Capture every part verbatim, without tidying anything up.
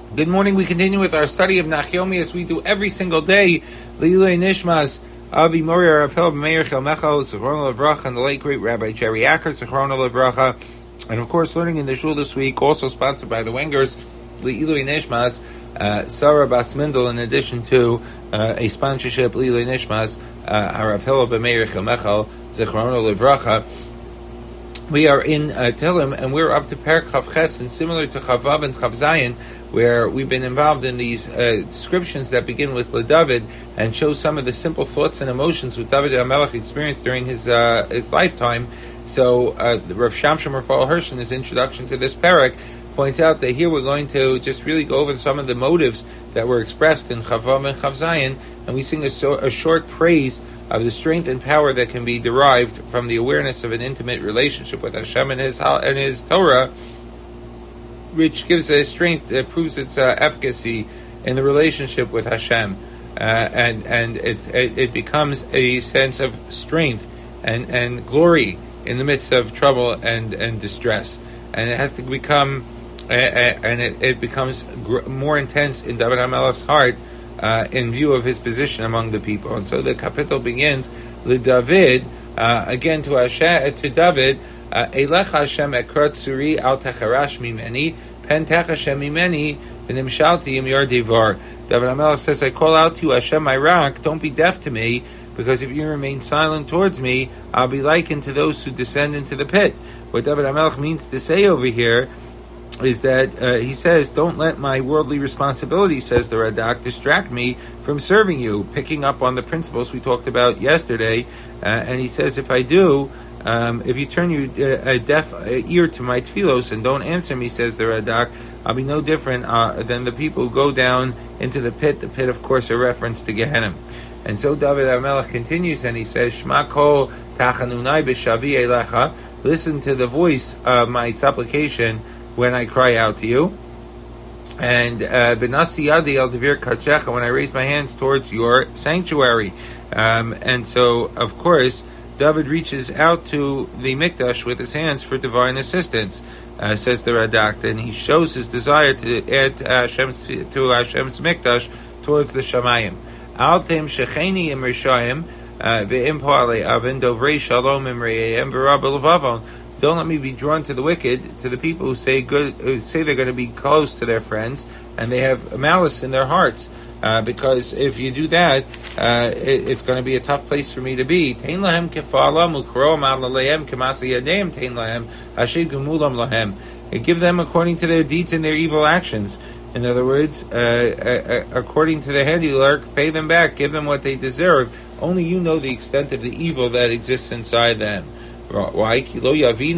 Good morning. We continue with our study of Nachyomi as we do every single day. Leilei Nishmas, Avi Moria, Rav Hillel Meir Chelmecho, Zichrono Levracha, and the late great Rabbi Jerry Acker, Zichrono Levracha. And of course, learning in the shul this week, also sponsored by the Wengers, Leilei Nishmas, uh, Sarah Bas Mindel, in addition to uh, a sponsorship, Leilei Nishmas, uh, Rav Hillel Meir Chelmecho, Zichrono Levracha. We are in uh, Tehillim, and we're up to Perek Chav Ches, and similar to Chavav and Chav Zayin, where we've been involved in these uh, descriptions that begin with LeDavid and show some of the simple thoughts and emotions that David HaMelech experienced during his uh, his lifetime. So, uh, Rav Shamshon Raphael Hirsch, in his introduction to this Perek, points out that here we're going to just really go over some of the motives that were expressed in Chavav and Chav Zayin, and we sing a, so, a short praise of the strength and power that can be derived from the awareness of an intimate relationship with Hashem and His and His Torah, which gives a strength that proves its uh, efficacy in the relationship with Hashem, uh, and and it, it it becomes a sense of strength and, and glory in the midst of trouble and, and distress, and it has to become uh, uh, and it, it becomes gr- more intense in David HaMelech's heart. Uh, in view of his position among the people. And so the kapitel begins, LeDavid, uh, again to Hashem, to David, Eilecha Hashem ekrat suri al techarash mimeni, pen tech Hashem mimeni, v'nimshalti im yar devar. David HaMelech says, I call out to you, Hashem, my rock, don't be deaf to me, because if you remain silent towards me, I'll be likened to those who descend into the pit. What David HaMelech means to say over here is that uh, he says, don't let my worldly responsibility, says the Radak, distract me from serving you, picking up on the principles we talked about yesterday. Uh, and he says, if I do, um, if you turn you uh, a deaf ear to my tefillos and don't answer me, says the Radak, I'll be no different uh, than the people who go down into the pit. The pit, of course, a reference to Gehenna. And so David HaMelech continues and he says, Shema kol tachanunai b'shavi elecha, listen to the voice of my supplication when I cry out to you, and benasi yadi al devir kachecha, when I raise my hands towards your sanctuary. Um, and so, of course, David reaches out to the mikdash with his hands for divine assistance, uh, says the Radak, and he shows his desire to add Hashem's, to Hashem's mikdash towards the Shamayim. Altem shecheni im rishayim ve'im po'alei avin dovrei shalom im re'ayim v'rab levavon. Don't let me be drawn to the wicked, to the people who say good, who say they're going to be close to their friends, and they have malice in their hearts. Uh, because if you do that, uh, it, it's going to be a tough place for me to be. Tein lahem kefala mukro ma'aleim kemasa yadeim tein lahem hashid gemulam lahem. Give them according to their deeds and their evil actions. In other words, uh, uh, according to their handiwork, pay them back, give them what they deserve. Only you know the extent of the evil that exists inside them. Why? Uh, they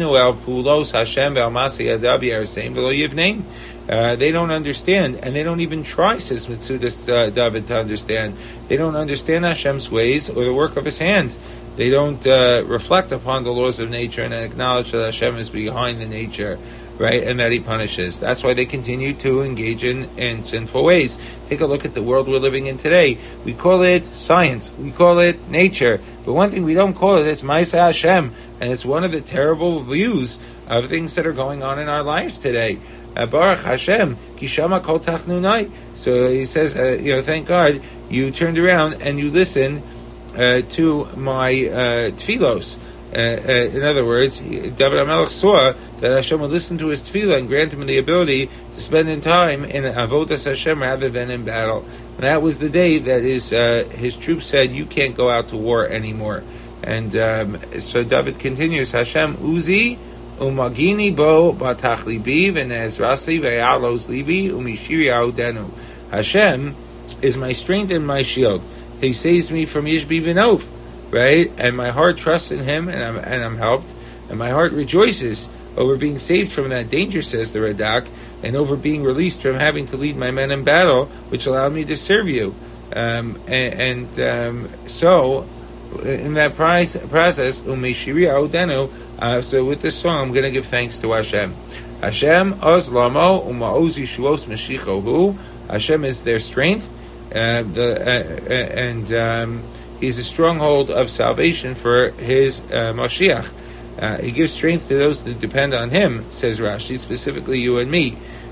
don't understand, and they don't even try, says Mitzudas uh, David, to understand. They don't understand Hashem's ways or the work of His hands. They don't uh, reflect upon the laws of nature and acknowledge that Hashem is behind the nature, right, and that He punishes. That's why they continue to engage in, in sinful ways. Take a look at the world we're living in today. We call it science. We call it nature. But one thing we don't call it, it's Ma'aseh Hashem. And it's one of the terrible views of things that are going on in our lives today. Uh, Baruch Hashem, Kishama Kol Tachnunai. So he says, uh, you know, thank God you turned around and you listened uh, to my uh, tefillos. Uh, uh, in other words, David HaMelech saw that Hashem would listen to his tefillah and grant him the ability to spend in time in avodas Hashem rather than in battle. And that was the day that his uh, his troops said, "You can't go out to war anymore." And um, so David continues, Hashem Uzi umagini bo batach libi v'ne'ezrasi ve'alos libi umishiri audenu. Hashem is my strength and my shield. He saves me from Yishbi v'nov. Right, and my heart trusts in Him, and I'm and I'm helped, and my heart rejoices over being saved from that danger, says the Radak, and over being released from having to lead my men in battle, which allowed me to serve you. Um, and and um, so, in that price, process, umeshiri audenu. Uh, so with this song, I'm going to give thanks to Hashem. Hashem ozlamo umaoz yishuos mashichohu. Hashem is their strength, uh, the uh, and. Um, He's a stronghold of salvation for his uh, Mashiach. Uh, he gives strength to those that depend on him, says Rashi, specifically you and me.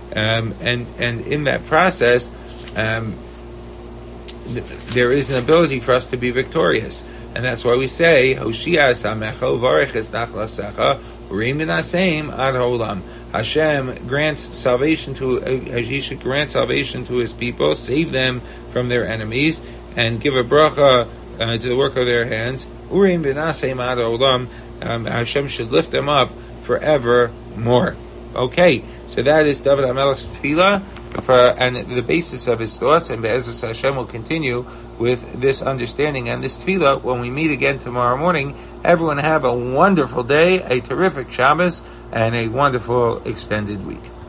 um, and and in that process, um, th- there is an ability for us to be victorious, and that's why we say Hoshia Samecho Varech Es Nachlasecha Urim V'Naseim Ad Haolam. Hashem grants salvation to uh, He should grant salvation to His people, save them from their enemies, and give a bracha uh, to the work of their hands. Urim V'Naseim Ad Haolam. Um, Hashem should lift them up forevermore. Okay, so that is David HaMelech's tefillah, for, and the basis of his thoughts, and Be'ezus Hashem will continue with this understanding and this tefillah when we meet again tomorrow morning. Everyone have a wonderful day, a terrific Shabbos, and a wonderful extended week.